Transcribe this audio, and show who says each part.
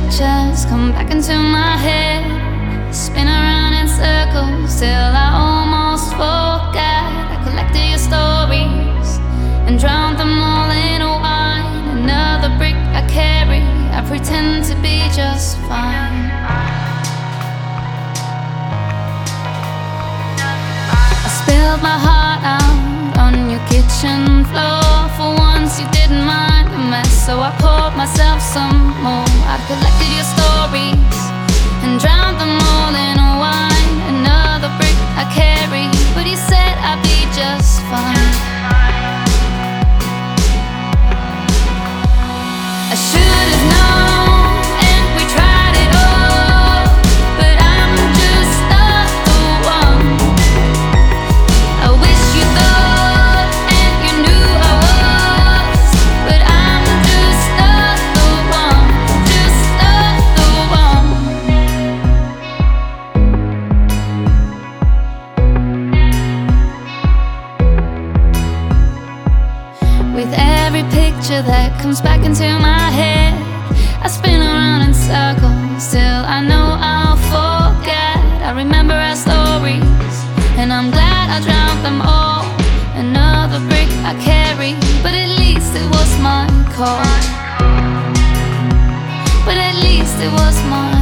Speaker 1: pictures come back into my head, spin around in circles till I almost forgot. I collected your stories and drowned them all in a wine. Another brick I carry, I pretend to be just fine. I spilled my heart out on your kitchen floor. For once you didn't mind the mess, so I poured myself some more. I collected your stories and drowned them all in a wine. Another brick I carry, but he said I'd be just fine. I should have known, and we tried it all, but I'm just not the one. I wish you thought, and you knew I was, but I'm just not the one, just not the one. With every picture that comes back into my head, I spin around in circles till I know I'll forget. I remember our stories, and I'm glad I drowned them all. Another brick I carry, but at least it was my call. But at least it was mine.